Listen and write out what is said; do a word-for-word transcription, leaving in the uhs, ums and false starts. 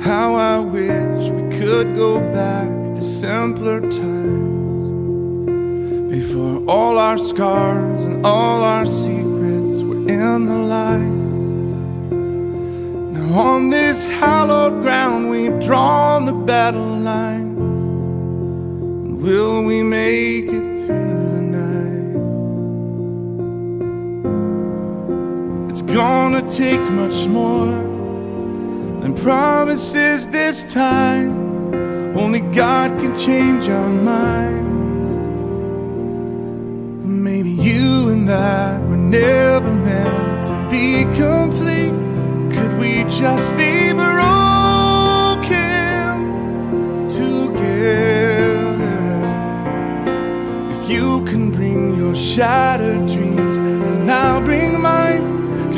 How I wish we could go back to simpler times, before all our scars and all our secrets were in the light. Now on this hallowed ground we've drawn the battle lines, and will we make it through the night? It's gonna take much more than promises this time. Only God can change our minds. Maybe you and I were never meant to be complete. Could we just be